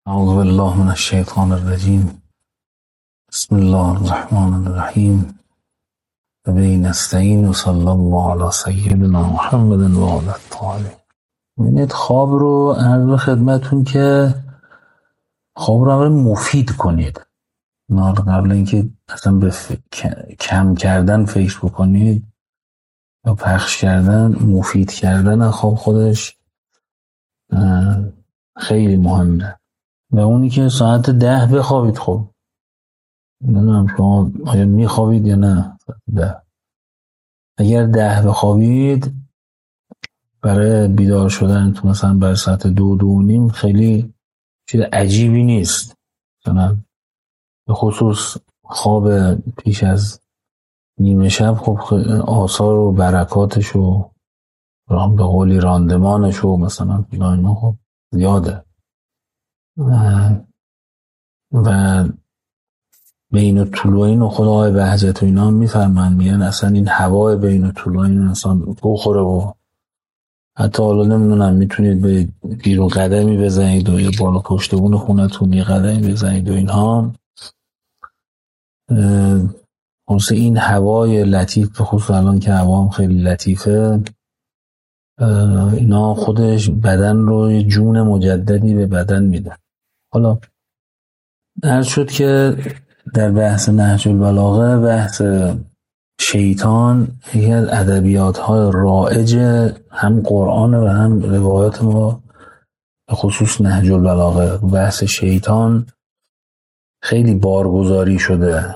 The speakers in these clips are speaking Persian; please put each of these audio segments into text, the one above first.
اعوذ بالله من الشیطان الرجیم. بسم الله الرحمن الرحیم. و به نستعین و صلی الله علی سیدنا محمد و آله الطاهرین. ببینید خواب رو عرض خدمتون که خواب رو مفید کنید. قبل اینکه اصلا به کم کردن فکر بکنید یا پخش کردن، مفید کردن خواب خودش خیلی مهمه. و اونی که ساعت 10 بخوابید. خب نمیدونم شما آیا میخوابید یا نه. 10 اگر 10 بخوابید برای بیدار شدن تو مثلا برای ساعت 2-2:30 خیلی چیز عجیبی نیست. مثلا به خصوص خواب پیش از نیمه شب خب آثار و برکاتش و به قولی راندمانش و مثلا اینا خب زیاده. و بین الطلوعین و خود آقای بهجت و اینا میفرمن، میگن اصلا این هوای بین الطلوعین انسان بخوره و حتی حالا نمیدونم میتونید به بیرون قدمی بزنید و یا بالا پشت بون خونتون یه قدمی بزنید و اینها. خصوص این هوای لطیف، به خصوص الان که هوا هم خیلی لطیفه، اینا خودش بدن رو یه جون مجددی به بدن میده. حالا عرض شد که در بحث نهج البلاغه، بحث شیطان یکی از ادبیات‌های رائج هم قرآن و هم روایات ما، به خصوص نهج البلاغه. بحث شیطان خیلی بارگذاری شده.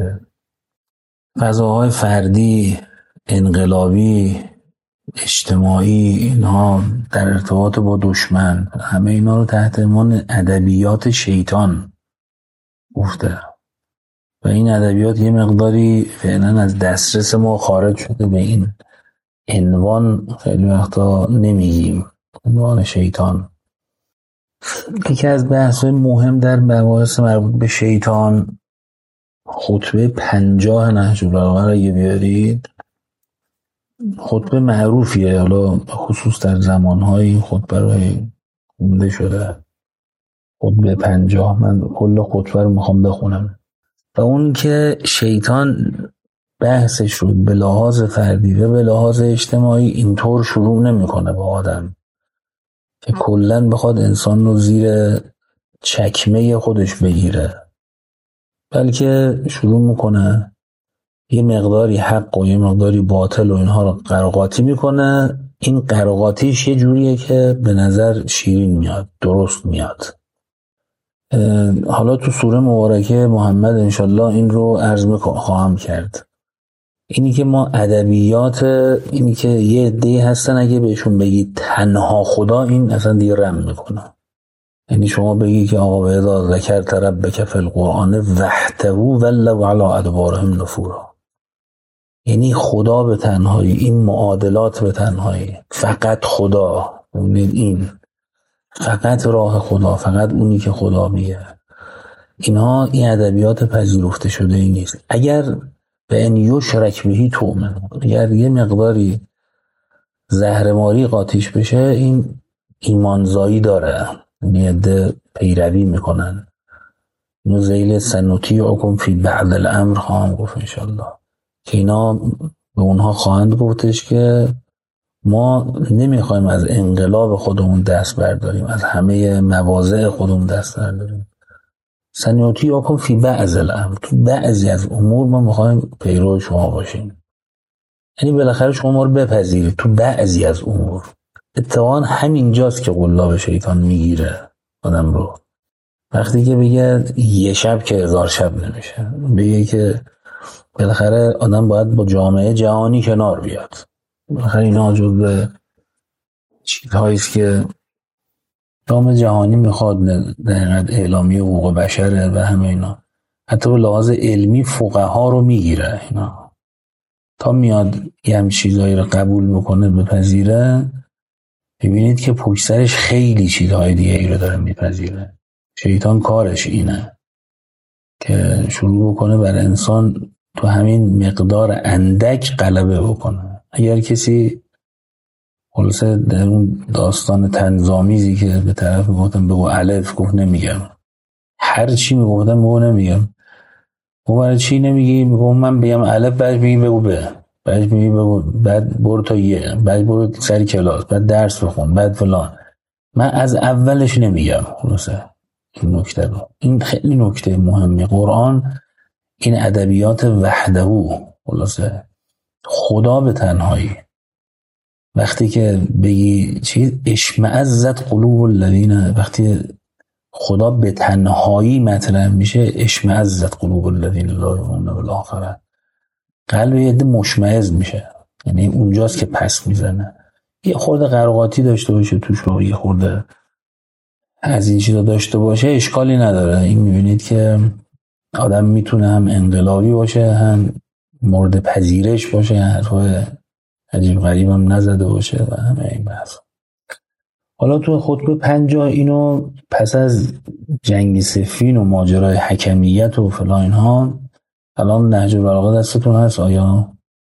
فضاهای فردی، انقلابی، اجتماعی، اینها در ارتباط با دشمن، همه اینا رو تحت عنوان ادبیات شیطان گفته. و این ادبیات یه مقداری فعلا از دسترس ما خارج شده. به این عنوان خیلی وقتا نمیگیم، عنوان شیطان. یکی از بحث‌های مهم در مباحث مربوط به شیطان، خطبه 50 نهج البلاغه رو بیارید. خطبه معروفیه، حالا خصوص در زمان‌های خطبه رو خونده شده. خطبه 50 من کل خطبه رو میخوام بخونم. و اون که شیطان بحثش رو به لحاظ فردی و به لحاظ اجتماعی اینطور شروع نمیکنه با آدم که کلن بخواد انسان رو زیر چکمه خودش بگیره، بلکه شروع میکنه یه مقداری حق و یه مقداری باطل و اینها رو قرقاتی میکنه. این قرقاتیش یه جوریه که به نظر شیرین میاد، درست میاد. حالا تو سوره مبارکه محمد انشالله این رو عرض خواهم کرد. اینی که ما ادبیات، اینی که یه عده‌ای هستن اگه بهشون بگی تنها خدا، این اصلا دیگه رم میکنه. یعنی شما بگی که آقا اذا ذکرت ربک فی القرآن وحده ولوا علی ادبارهم نفورا، یعنی خدا به تنهایی، این معادلات به تنهایی، فقط خدا، این فقط راه خدا، فقط اونی که خدا میگه، اینها این ادبیات پذیرفته شده ای نیست. اگر به ان یشرک بهی تؤمن، اگر یه مقداری زهرماری قاطیش بشه، این ایمانزایی داره، یعنی عده پیروی میکنن. اینو ذیل سنطیعکم فی بعض الامر خواهم گفت انشالله، که اینا به اونها خواهند گفتش که ما نمیخوایم از انقلاب خودمون دست برداریم، از همه مواضع خودمون دست برداریم. سنطیعکم فی بعض الامر، تو بعضی از امور ما میخوایم پیرو شما باشیم. یعنی بالاخره شما ما رو بپذیرید تو بعضی از امور. اتفاقا همینجاست که قلاب شیطان میگیره آدم رو. وقتی که بگه یه شب که 1000 شب نمیشه، بگه که بالاخره آدم باید با جامعه جهانی کنار بیاد. بالاخره اینا جزو چیزهاییست که جامعه جهانی میخواد، در اعلامیه حقوق بشره و همه اینا. حتی به لحاظ علمی فقها رو میگیره اینا. تا میاد یه هم چیزهایی رو قبول میکنه، بپذیره، ببینید که پشت سرش خیلی چیزهای دیگه ای رو داره میپذیره. شیطان کارش اینه که شروع بکنه بر انسان تو همین مقدار اندک غلبه بکنه. اگر کسی خلاصه در اون داستان طنزآمیزی که به طرف گفتم بگو الف، گفت نمیگم. هر چی میگفتم بگو نمیگم. گفت برای چی نمیگی؟ گفت من بگم الف، بعد میگی بگو ب، بعد میگی بگو، بعد برو تا یه، بعد برو سر کلاس، بعد درس بخون، بعد فلان. من از اولش نمیگم. خلاصه این نکته رو، این خیلی نکته مهمی. قرآن این ادبیات وحده، خلاصه خدا به تنهایی. وقتی که بگی چیز اشمئزت قلوب الذین، وقتی خدا به تنهایی مطرح میشه، اشمئزت قلوب الذین لا یؤمنون بالآخرة، قلب یه عده مشمئز میشه، یعنی اونجاست که پس میزنه. یه خورده قراقاتی داشته باشه توش و یه خورده از این چیزا داشته باشه اشکالی نداره. این میبینید که آدم میتونه هم انقلابی باشه، هم مورد پذیرش باشه، حرفای عجیب غریب هم نزده باشه و همه این بحث. حالا تو خطبه 50 اینو پس از جنگ صفین و ماجرای حکمیت و فلان اینها، الان نهج البلاغه دستتون هست؟ آیا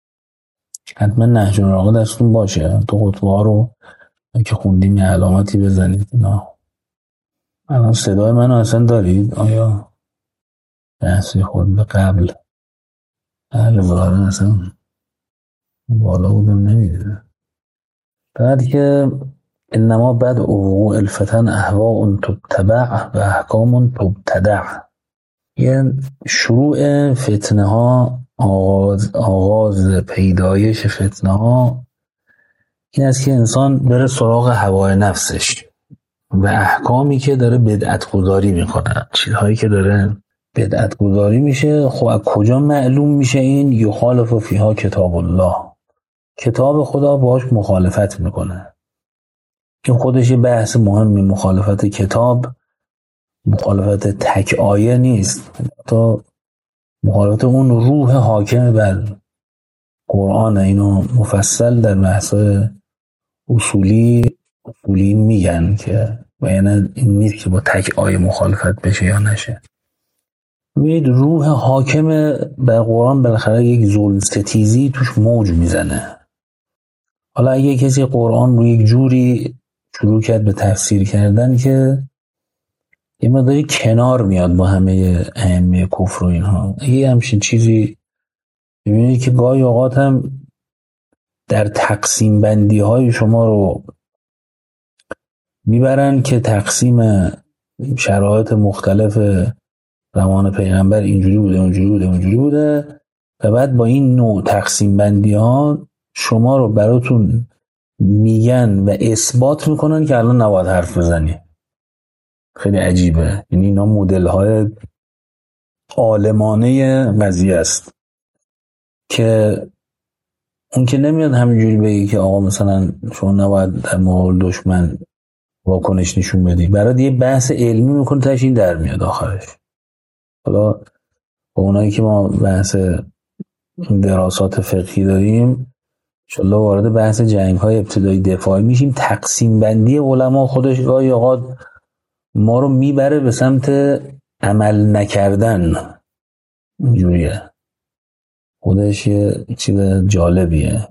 حتما نهج البلاغه دستتون باشه؟ تو خطبه ها رو که خوندیم یه علامتی بزنید. اینا الان صدای منو اصلا دارید؟ آیا بحثی خود به قبل اهل بلاغه اصلا بالا بودم نمیده. بعد که انما بعد وقوع الفتن اهواء تتبع و احکام تبتدع، یه شروع فتنه ها، آغاز پیدایش فتنه ها این است که انسان بره سراغ هوای نفسش و احکامی که داره بدعت گذاری میکنه، چیزهایی که داره بدعت گذاری میشه. خب از کجا معلوم میشه این؟ یخالف فیها کتاب الله، کتاب خدا باهاش مخالفت میکنه. این خودش یه بحث مهمی. مخالفت کتاب مخالفت تک آیه نیست، تا مخالفت اون روح حاکم بر قرآن. اینو مفصل در بحث‌های اصولی میگن که بیان این نیست که با تک آیه مخالفت بشه یا نشه. می‌بینید روح حاکم بر قرآن بالاخره یک ظلم‌ستیزی توش موج میزنه. حالا اگه کسی قرآن رو یک جوری شروع کرد به تفسیر کردن که یه مقداری کنار میاد با همه اهمیه کفر و اینها، یه همچین چیزی ببینید که گاهی اوقات هم در تقسیم بندی های شما رو میبرن که تقسیم شرایط مختلف زمان پیغمبر اینجوری بوده اونجوری بوده و بعد با این نوع تقسیم بندی ها شما رو براتون میگن و اثبات میکنن که الان نباید حرف بزنی. خیلی عجیبه. یعنی اینا مدل های عالمانه قضیه است که اون که نمیاد همینجوری بگی که آقا مثلا شما نباید در مقابل دشمن واکنش نشون بدی، برای یه بحث علمی میکنه تاش این در میاد آخرش. حالا با اونایی که ما بحث دراسات فقهی داریم انشالله وارد بحث جنگ های ابتدایی دفاعی میشیم. تقسیم بندی علما خودش گاهی اوقات ما رو میبره به سمت عمل نکردن. اینجوریه، خودش یه چیز جالبیه.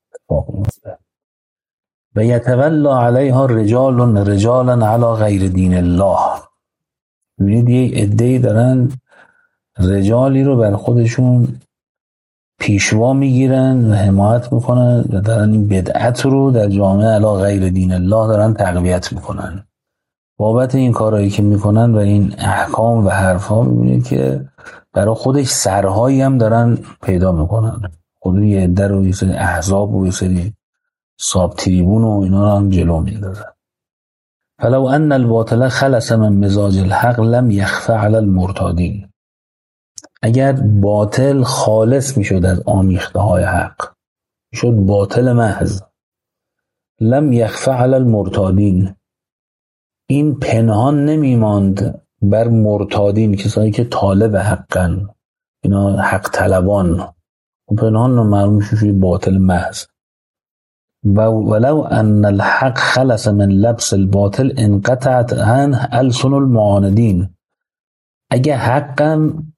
و یتولا علیها رجالا علی غیر دین الله. ببینید یه عده‌ای دارن رجالی رو بر خودشون پیشوا میگیرن و حمایت میکنن و دارن این بدعت رو در جامعه علی غیر دین الله دارن تقویت میکنن. بابت این کارهایی که میکنن و این احکام و حرفا میبینید که برای خودش سرهایی هم دارن پیدا میکنن. خود یه عده رو یه سری احزاب و یه سری ساب تریبون و اینا هم جلو میندازن. فلو ان الباطل خلص من مزاج الحق لم يخفى على المرتادین. اگر باطل خالص میشد از آمیخته های حق، میشد باطل محض، لم يخفى على المرتادین، این پنهان نمیماند بر مرتادین، کسایی که طالب حقن، اینا حق طلبان، پنهان معلوم شد باطل محض. و ولو ان الحق خلص من لبس الباطل انقطعت عنه السن المعاندین. اگه حقم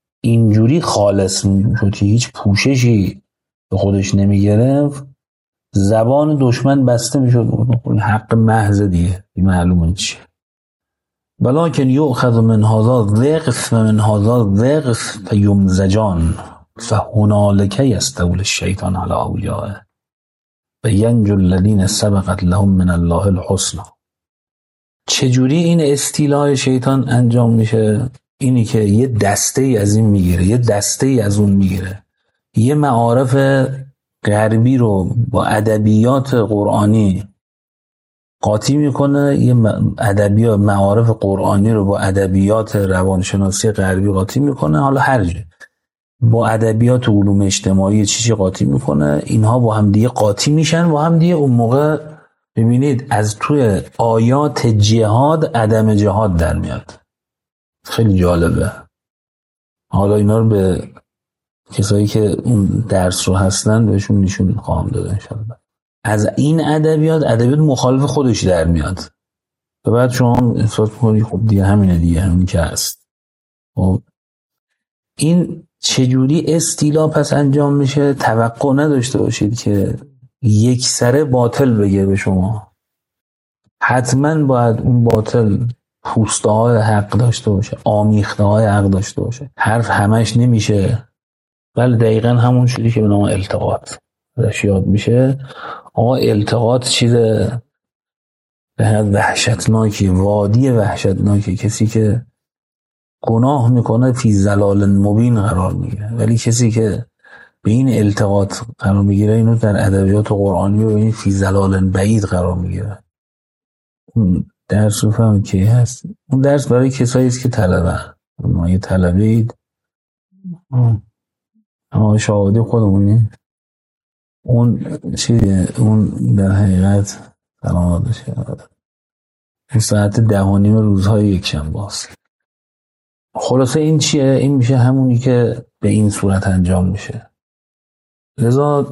اینجوری خالص میشد که هیچ پوششی به خودش نمیگرفت، زبان دشمن بسته میشد. حق محض دیگه معلومه چیه. ولکن یؤخذ من هذا ضغث و من هذا ضغث فیمزجان فهنالک یستولی الشیطان علی اولیائه و ینجو الذین سبقت لهم من الله الحسنی. چجوری این استیلای شیطان انجام میشه؟ اینی که یه دسته ای از این میگیره، یه دسته ای از اون میگیره، یه معارف غربی رو با ادبیات قرآنی قاطی میکنه، یه ادبیات معارف قرآنی رو با ادبیات روانشناسی غربی قاطی میکنه، حالا هر جا با ادبیات علوم اجتماعی چیزی قاطی میکنه، اینها با هم دیگه قاطی میشن، با هم دیگه اون موقع ببینید از توی آیات جهاد عدم جهاد در میاد. خیلی جالبه. حالا اینا رو به کسایی که اون درس رو هستن بهشون نشون خواهم داد انشاءالله. از این ادبیات مخالف خودش در میاد و بعد شما احساس می‌کنید خب دیگه همینی که هست. خب این چجوری استیلا پس انجام میشه؟ توقع نداشته باشید که یک سره باطل بگه به شما. حتما باید اون باطل پوسته های حق داشته باشه، آمیخته های حق داشته باشه. حرف همش نمیشه. ولی دقیقا همون چیزی که به نام التقاط ازش یاد میشه. آقا التقاط چیز به وحشتناکی، وادی وحشتناکی. کسی که گناه میکنه فی ضلال مبین قرار میگیره، ولی کسی که به این التقاط قرار میگیره اینو در ادبیات قرآنی و این فی ضلال بعید قرار میگیره. اون درس رو فهم کی هست؟ اون درس برای کسایی است که طلبه. ما یه طلبه اید، اما شاهدی خودمونی. اون چیه؟ اون در حقیقت سلامت بشه این ساعت 10:30 روزهای یکشنبه است. خلاصه این چیه؟ این میشه همونی که به این صورت انجام میشه. لذا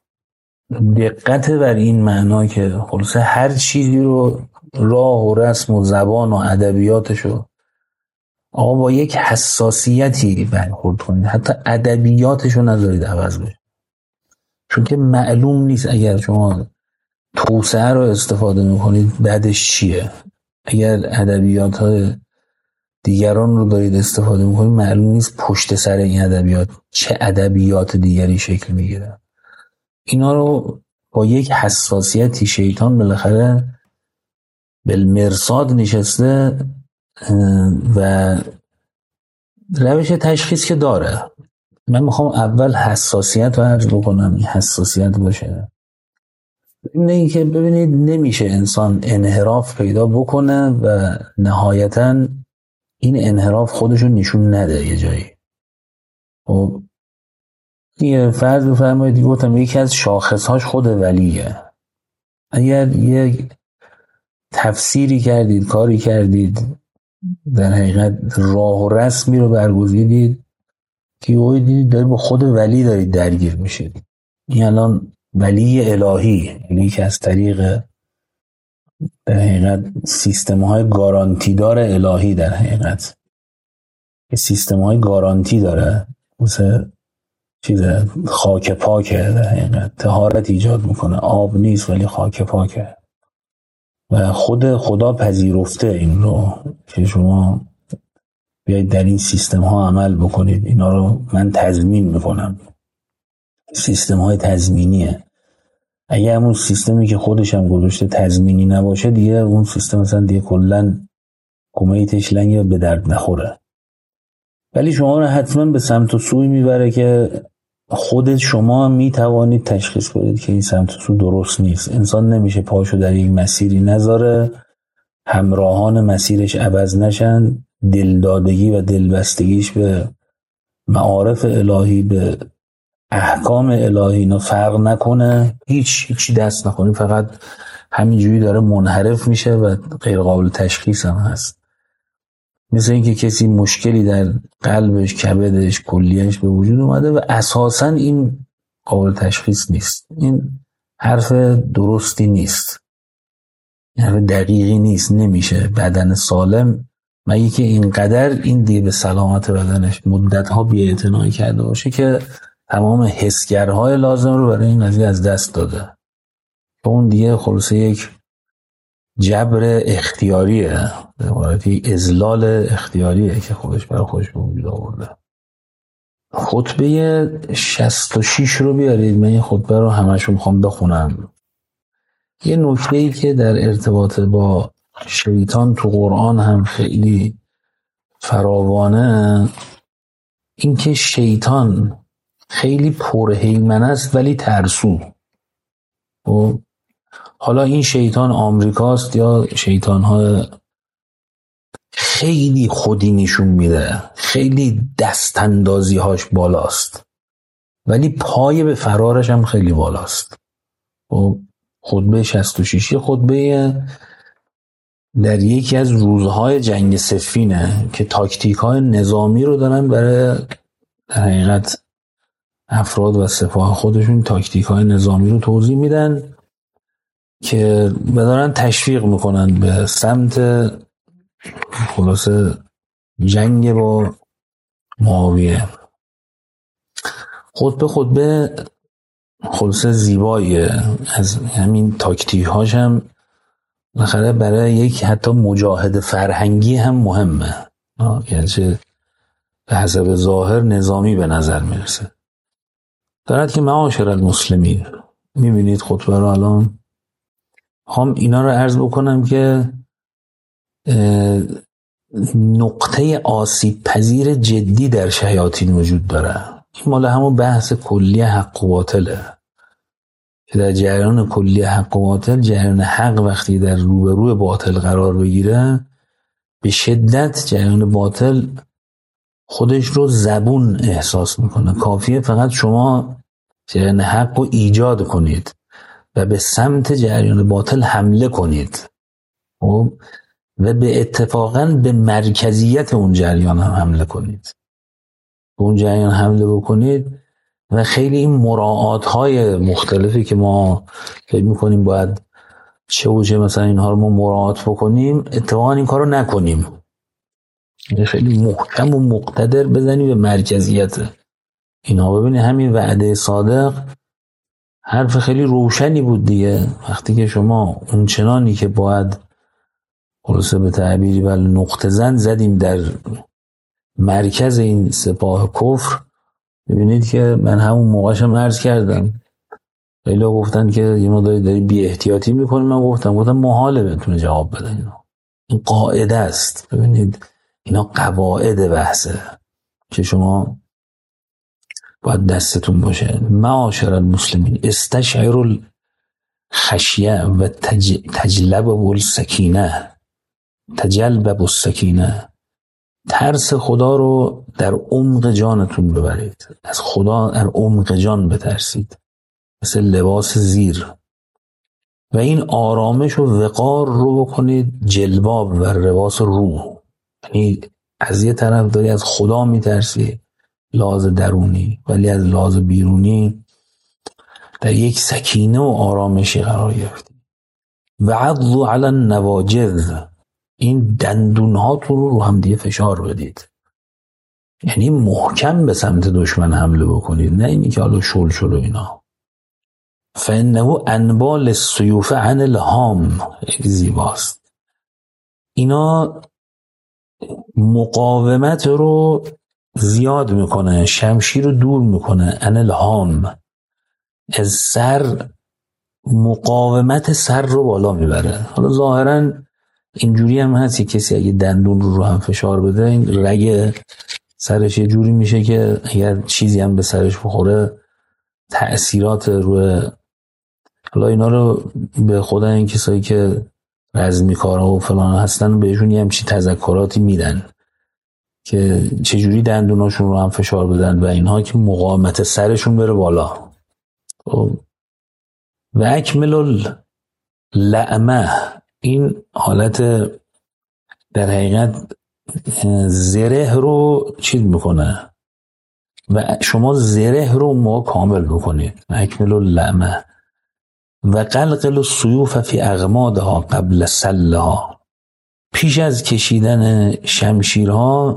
دقت بر این معنا که خلاصه هر چیزی رو راه و رسم و زبان و ادبیاتشو آقا با یک حساسیتی برخورد کنید، حتی ادبیاتشو نذارید عوض بشه، چون که معلوم نیست اگر شما توسعه رو استفاده میکنید بعدش چیه. اگر ادبیات دیگران رو دارید استفاده میکنید معلوم نیست پشت سر این ادبیات چه ادبیات دیگری شکل میگیره. اینا رو با یک حساسیتی شیطان بالاخره بالمرصاد نشسته و روش تشخیص که داره. من میخوام اول حساسیت رو عرض بکنم. این حساسیت باشه اینه که ببینید نمیشه انسان انحراف پیدا بکنه و نهایتاً این انحراف خودشو نشون نده یه جایی. خب یه فرض بفرمایید گفتم یکی از شاخصهاش خود ولیه. اگر یه تفسیری کردید، کاری کردید، در حقیقت راه و رسمی رو برگزیدید که اوی دیدید دارید با خود ولی دارید درگیر میشید. این الان ولی الهی، یعنی که از طریق در حقیقت سیستم های گارانتی دار الهی، در حقیقت سیستم های گارانتی داره، مثل چیز خاک پاکه، در حقیقت طهارت ایجاد میکنه، آب نیست ولی خاک پاکه و خود خدا پذیرفته این رو که شما بیایید در این سیستم ها عمل بکنید. اینا رو من تضمین میکنم. سیستم های تضمینیه. اگه همون سیستمی که خودش هم گذاشته تضمینی نباشه دیگه اون سیستم مثلا دیگه کلن کمیتش لنگ به درد نخوره. ولی شما رو حتما به سمت و سوی میبره که خود شما میتوانید تشخیص بدید که این سمت و سو درست نیست. انسان نمیشه پاشو در یک مسیری نذاره همراهان مسیرش عوض نشن، دلدادگی و دلبستگیش به معارف الهی، به احکام الهی اینا فرق نکنه، هیچی دست نکنه، فقط همینجوری داره منحرف میشه و غیر قابل تشخیص هم هست. مثل اینکه کسی مشکلی در قلبش، کبدش، کلیهش به وجود اومده و اساساً این قابل تشخیص نیست. این حرف درستی نیست، حرف دقیقی نیست. نمیشه بدن سالم مگه که اینقدر این دیگه به سلامت بدنش مدتها بی‌اعتنایی کرده باشه که تمام حسگرهای لازم رو برای این قضیه از دست داده. اون دیگه خلاصه یک جبر اختیاریه، به عبارتی اذلال اختیاریه که خودش برای خودش به وجود آورده. خطبه 66 رو بیارید، من این خطبه رو همشون میخوام بخونم. یه نکته‌ای که در ارتباط با شیطان تو قرآن هم خیلی فراوانه، این که شیطان خیلی پرهیمن است ولی ترسو. و حالا این شیطان آمریکاست یا شیطان‌های خیلی خودی نشون میده، خیلی دستاندازی‌هاش بالاست ولی پای به فرارش هم خیلی بالاست. و خطبه 66 خطبه در یکی از روزهای جنگ صفینه که تاکتیک‌های نظامی رو دارن برای در حقیقت افراد و سپاه خودشون تاکتیک‌های نظامی رو توضیح میدن که دارن تشویق میکنن به سمت خلاصه جنگ با معاویه. خطبه خلاصه زیباییه، از همین تاکتیک‌هاش هم بالاخره برای یک حتی مجاهد فرهنگی هم مهمه، یعنی به حسب ظاهر نظامی به نظر میرسه. دارد که معاشر المسلمین، میبینید خطبه رو الان هم اینا رو عرض بکنم که نقطه آسیب پذیر جدی در شیاطین وجود داره. این مال همون بحث کلی حق و باطله که در جریان کلی حق و باطل، جریان حق وقتی در روبروی باطل قرار بگیره به شدت جریان باطل خودش رو زبون احساس میکنه. کافیه فقط شما جریان حق رو ایجاد کنید و به سمت جریان باطل حمله کنید و به اتفاقاً به مرکزیت اون جریان هم حمله کنید، به اون جریان حمله بکنید و خیلی این مراعات های مختلفی که ما فکر میکنیم باید چه و چه مثلا اینها رو ما مراعات بکنیم، اتفاقاً این کار رو نکنیم، خیلی محکم و مقتدر بزنیم به مرکزیت اینها. ببینید همین وعده صادق حرف خیلی روشنی بود دیگه، وقتی که شما اون چنانی که باید خلاصه به تعبیری بل نقطه زن زدیم در مرکز این سپاه کفر. ببینید که من همون موقعشم عرض کردم، خیلی گفتن که یه مقداری داری بی احتیاطی میکنی، من گفتم محاله بهتون جواب بدن، این قاعده است. ببینید اینا قواعد بحثه که شما باید دستتون باشه. معاشر المسلمین استشعروا الخشیه و تجلب السکینه. ترس خدا رو در عمق جانتون ببرید، از خدا در عمق جان بترسید، مثل لباس زیر. و این آرامش و وقار رو بکنید جلباب و لباس روح. یعنی از یه طرف داری از خدا میترسی لحاظ درونی، ولی از لحاظ بیرونی در یک سکینه و آرامشی قرار گرفتی. و عضوا علی النواجذ، این دندونهاتون رو هم دیگه فشار بدید، یعنی محکم به سمت دشمن حمله بکنید، نه اینی که حالا شل و اینا. فانه انبال السیوف عن الهام، زیباست. اینا مقاومت رو زیاد میکنه، شمشیر رو دور میکنه. عن الهام، از سر، مقاومت سر رو بالا میبره. حالا ظاهرا اینجوری هم هست که کسی اگه دندون رو هم فشار بده، این رگ سرش یه جوری میشه که اگر چیزی هم به سرش بخوره تأثیرات روی، حالا اینا رو به خدا این کسایی که رزمی کارها و فلان هستن بهشون یه همچی تذکراتی میدن که چجوری دندوناشون رو هم فشار بدن و اینها که مقاومت سرشون بره بالا. و اکمل اللعمه، این حالت در حقیقت زره رو چیز میکنه و شما زره رو ما کامل بکنید. اکمل اللعمه و قلقل السیوف فی اغمادها قبل سلها، پیش از کشیدن شمشیرها.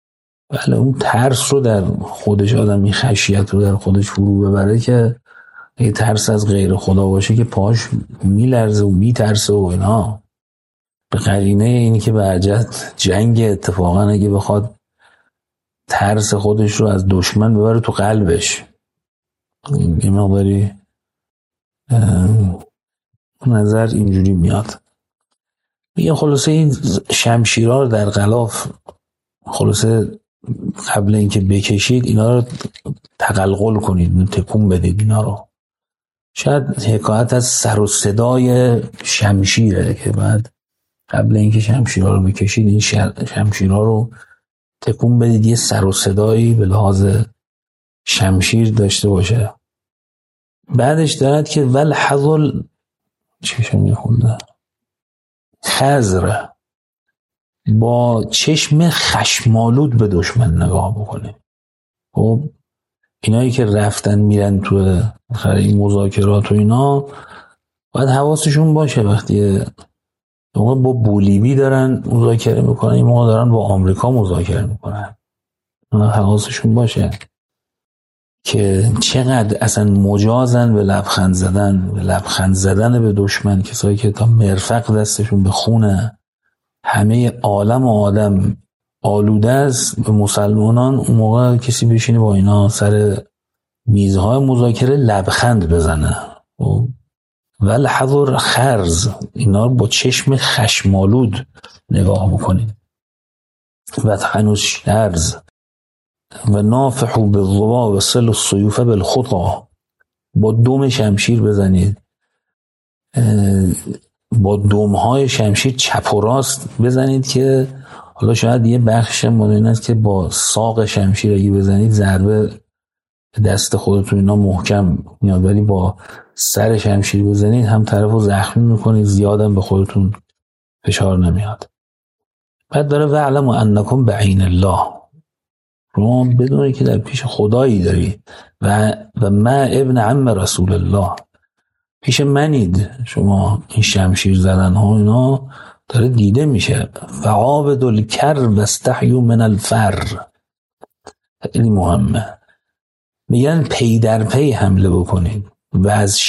بله اون ترس رو در خودش آدم، این خشیت رو در خودش فرو ببره که اگه ترس از غیر خدا باشه که پاش میلرزه و میترسه و اینا. به قرینه اینی که برجت جنگ اتفاقا اگه بخواد ترس خودش رو از دشمن ببره تو قلبش، یه مقداری نظر اینجوری میاد. میگه خلاصه این شمشیرها رو در غلاف خلاصه قبل اینکه بکشید اینا رو تقلقل کنید، تکون بدید اینا رو. شاید حکایت از سر و صدای شمشیره که بعد قبل اینکه شمشیرها رو بکشید این شمشیرها رو تکون بدید، یه سر و صدایی به لحاظ شمشیر داشته باشه. بعدش دارد که ول حظل چشم میخونده خزر، با چشم خشمالود به دشمن نگاه بکنه. خب اینایی که رفتن میرن تو این مذاکرات و اینا باید حواسشون باشه وقتی با بولیوی دارن مذاکره میکنن، این موقع دارن با آمریکا مذاکره میکنن، حواسشون باشه که چقدر اصلا مجازن به لبخند زدن به دشمن. کسایی که تا مرفق دستشون به خونه، همه عالم و آدم آلوده است به مسلمانان، اون موقع کسی بشینه با اینا سر میزهای مذاکره لبخند بزنه. ولحظر خرز، اینا با چشم خشمالود نگاه بکنید. و تحنوز شرز و نافحو بالضبا و سل السیوف بالخطا، با دم شمشیر بزنید، با دمهای شمشیر چپ و راست بزنید که حالا شاید یه بخش مال این است که با ساق شمشیر اگه بزنید ضربه دست خودتون اینا محکم میاد، ولی با سر شمشیر بزنید هم طرفو زخمی میکنید، زیادم به خودتون فشار نمیاد. بعد داره وعلم انکم بعین الله، رو بدونید که در پیش خدایی داری و ما ابن عم رسول الله، پیش منید شما. این شمشیر زدن ها اینا داره دیده میشه. فعابد الکر و استحیو من الفر، خیلی مهمه. میگن پی در پی حمله بکنید و از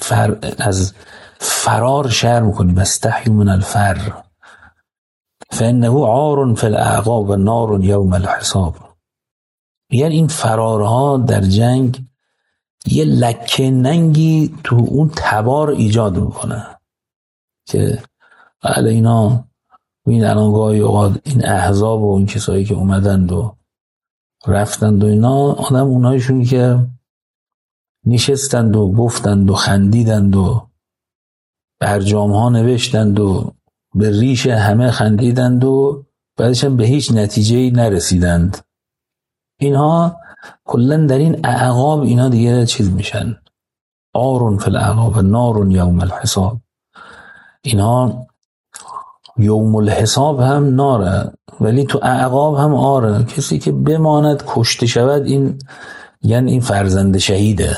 فرار شرم کنید. و استحیو من الفر فانه عار فی الاعقاب و نار یوم الحساب. میگن این فرارها در جنگ یه لکه ننگی تو اون تبار ایجاد میکنه که بله اینا این الان گاهی اوقات این احزاب و این کسایی که اومدند و رفتند و اینا، آدم اونایشون که نشستند و گفتند و خندیدند و برجام ها نوشتند و به ریش همه خندیدند و بعدش هم به هیچ نتیجه‌ای نرسیدند، اینها کلن در این اعقاب اینا دیگه چیز میشن. آرون فی الاعقاب نارون یوم الحساب، اینها یوم الحساب هم ناره ولی تو اعقاب هم آره. کسی که بماند کشته شود این یعنی این فرزند شهیده.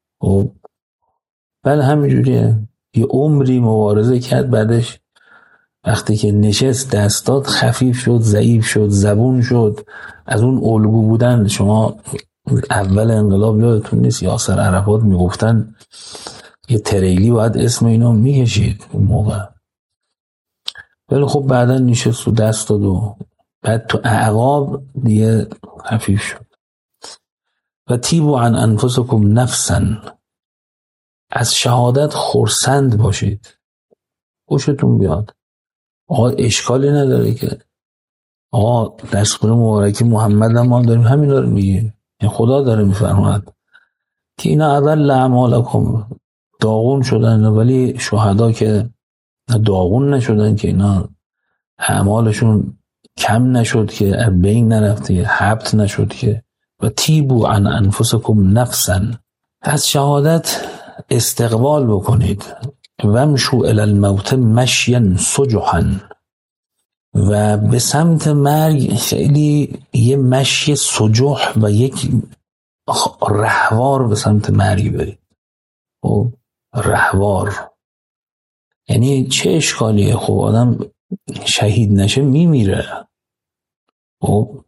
بله همینجوریه، یه عمری مبارزه کرد، بعدش وقتی که نشست دستات خفیف شد، ضعیف شد، زبون شد از اون الگو بودن. شما اول انقلاب یادتون نیست یاسر عرفات میگفتن یه تریلی باید اسم اینو میکشید اون موقع، ولی خب بعدا نشست و دست داد و بعد تو اعقاب دیگه خفیف شد. و تیبو عن انفسکم نفسا، از شهادت خرسند باشید، خوشتون بیاد. آقا اشکالی نداره که آقا در سوره مبارکه محمد ما داریم همین رو میگیم، خدا داره میفرماید که اینا اول اعمالکم داغون شدن، ولی شهدا که داغون نشدن، که اینا اعمالشون کم نشد که بین نرفته، حبط نشد که. و تیبو عن انفسکم نفسا، از شهادت استقبال بکنید. ومشو الی الموت مشیا سجحا، و به سمت مرگ خیلی یه مشی سجح و یک رهوار به سمت مرگ برید. خب رهوار یعنی چه اشکالیه؟ خب آدم شهید نشه میمیره، خب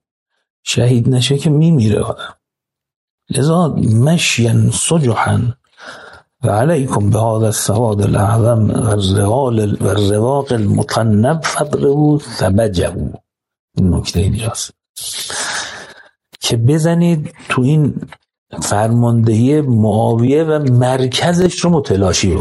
شهید نشه که میمیره آدم. لذا مشیا سجحا و علیکم به هذا السواد الاعظم و الرواق المطنب فضربوا ثبجه. این نکته اینجاست که بزنید تو این فرماندهی معاویه و مرکزش رو متلاشی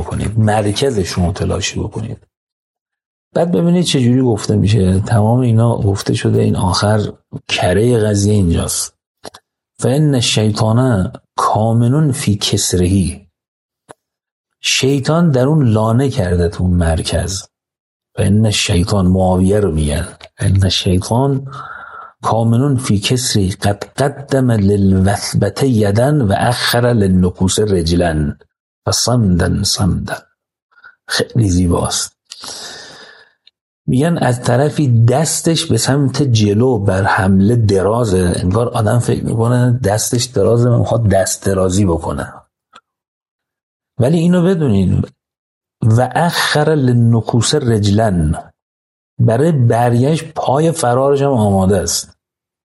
بکنید. بعد ببینید چجوری گفته میشه. تمام اینا گفته شده، این آخر کره قضیه اینجاست. فإن الشیطان کامن فی کسرهی، شیطان در اون لانه کرده تو مرکز. فإن الشیطان، معاویه رو میگن، فإن الشیطان کامن فی کسری قد قدم للوثبت یدن و اخر للنکوس رجلن و صمدن. خیلی زیباست. میگن از طرفی دستش به سمت جلو بر حمله درازه، انگار آدم فکر میکنه دستش درازه و میخواد دست درازی بکنه. ولی اینو بدونید و اخر للنکوس رجلن، برای برگشت پای فرارش هم آماده است.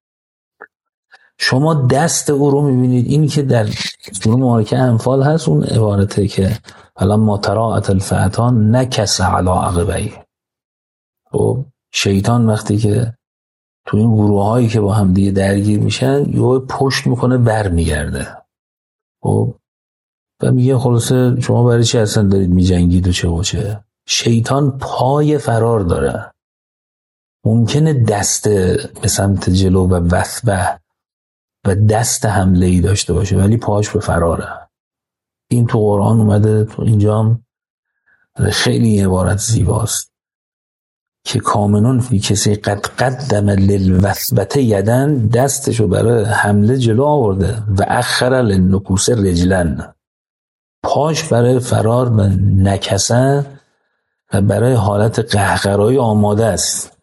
شما دست او رو میبینید. اینی که در سوره مبارکه انفال هست، اون عبارته که فلما تراءت الفئتان نکس علی عقبیه. خب شیطان وقتی که تو این گروه هایی که با هم دیگه درگیر میشن یهو پشت میکنه برمیگرده. خب و میگه خلاصه شما برای چی اصلا دارید میجنگید و چه؟ شیطان پای فرار داره. ممکنه دست به سمت جلو و وثبه و دست حمله ای داشته باشه ولی پاش به فراره. این تو قرآن اومده. تو اینجا هم خیلی عبارت زیباست که کامنون فی کسی قد قدم للوثبت یدن، دستشو برای حمله جلو آورده و اخر للنکوس رجلن، پاش برای فرار و نکسه و برای حالت قهقرایی آماده است.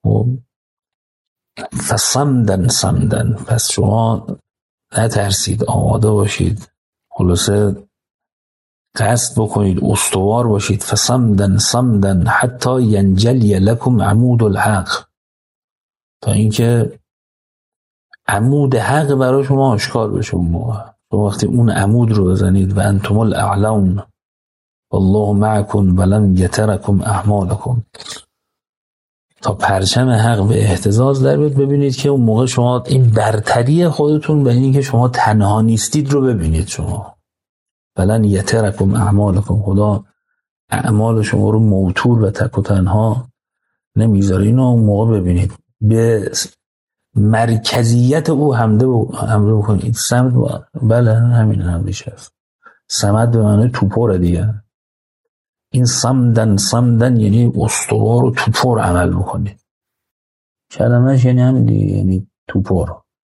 فصمدن، پس شما نترسید، آماده باشید، خلاصه قصد بکنید، استوار باشید. فصمدن حتی ینجلی لکم عمود الحق، تا اینکه عمود حق برای شما آشکار بشه. شما وقتی اون عمود رو بزنید و انتم الاعلون والله معکم ولن یترکم اعمالکم، تا پرچم حق به اهتزاز در بیاد، ببینید که اون موقع شما این برتری خودتون به این که شما تنها نیستید رو ببینید. شما ولن یترکم اعمالکم، خدا اعمال شما رو موتور و تک و تنها نمیذاره. اینو اون موقع ببینید، به مرکزیت او حمله بکنید. صمد، بله همین حملیش هست. صمد به معنی توپره دیگه. این صمدن یعنی استوار و توپر عمل بکنید. کلمهش یعنی همین دیگه، یعنی توپر.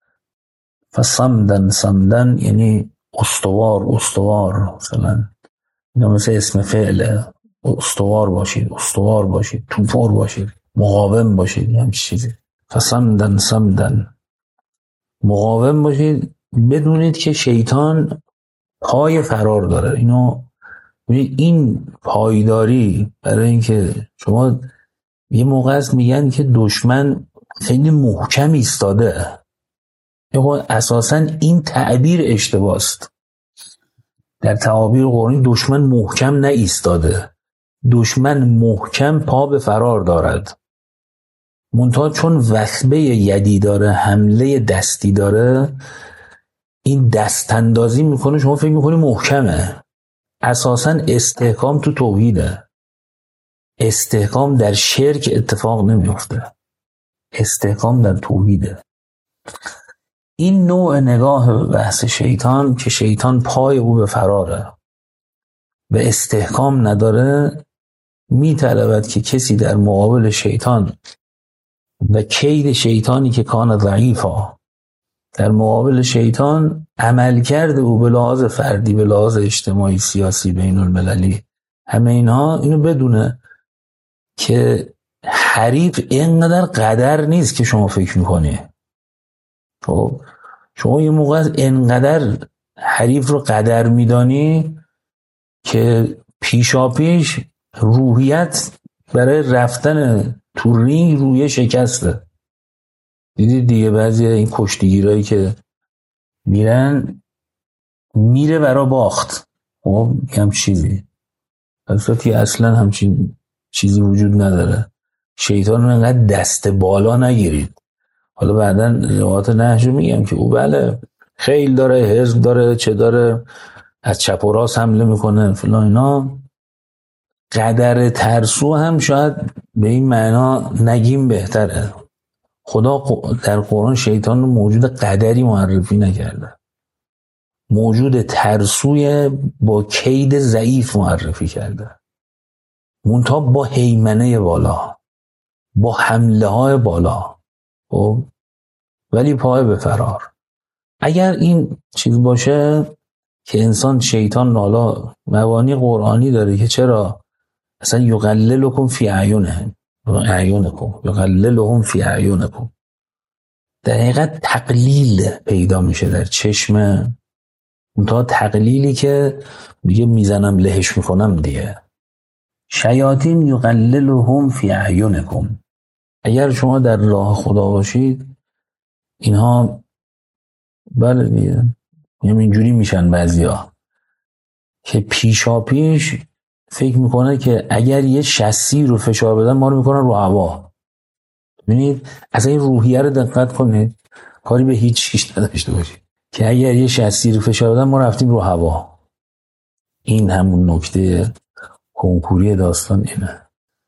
فصمدن یعنی استوار. مثلا اینا مثل اسم فعله. استوار باشید، توپر باشید، مقاوم باشید، همین چیزی. فصمدن مقاوم باشید. بدونید که شیطان پای فرار داره. این پایداری برای اینکه شما یه موقع است میگن که دشمن خیلی محکم ایستاده، اساساً این تعبیر اشتباه است. در تعابیر قرآنی دشمن محکم نه ایستاده، دشمن محکم پا به فرار دارد. منتها چون وثبه یدی داره، حمله دستی داره، این دست اندازی میکنه، شما فکر میکنی محکمه. اساساً استحکام تو توحیده. استحکام در شرک اتفاق نمیفته، استحکام در توحیده. این نوع نگاه بحث شیطان که شیطان پای او به فراره و استحکام نداره، میطلبد که کسی در مقابل شیطان و کید شیطانی که کان ضعیفا، در مقابل شیطان عمل کرده او به لحاظ فردی، به لحاظ اجتماعی، سیاسی، بین المللی، همه اینها، اینو بدونه که حریف اینقدر قدر نیست که شما فکر میکنی. خب شما یه موقع اینقدر حریف رو قدر میدانی که پیشاپیش روحیت برای رفتن تو رینگ روی شکسته. دیدید دیگه بعضی این کشتیگیرایی که میره برای باخت. خب هم چیزی البته اصلا همچین چیزی وجود نداره. شیطان رو انقدر دست بالا نگیرید. حالا بعدا روایات نهج میگم که او بله خیل داره، حزب داره، چه داره، از چپ و راست حمله میکنه فلان اینا. قدر ترسو هم شاید به این معنا نگیم بهتره. خدا در قرآن شیطان رو موجود قدری معرفی نکرده، موجود ترسوی با کید ضعیف معرفی کرده، منتها با هیمنه بالا، با حمله های بالا، ولی پای به فرار. اگر این چیز باشه که انسان شیطان حالا مبانی قرآنی داره که چرا اصلا یقللکم فی اعینهم یقللهم فی اعینکم، در حقیقت تقلیل پیدا میشه در چشم، منتها تقلیلی که میگه میزنم لهش میکنم دیگه. شیاطین یقللهم فی اعینکم، اگر شما در راه خدا باشید اینها بله دیگه اینجوری میشن بعضیا که پیشا پیش فکر میکنه که اگر یه شسی رو فشار بدن ما رو میکنن رو هوا. ببینید اصلا این روحیه رو دقت کنید، کاری به هیچ چیز نداشته باشید که اگر یه شسی رو فشار بدن ما رفتیم رو هوا. این همون نکته کنکوری داستان اینه.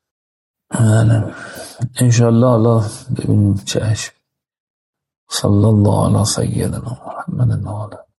انشالله الله ببینیم چشم. صلی الله علی سیدنا محمد.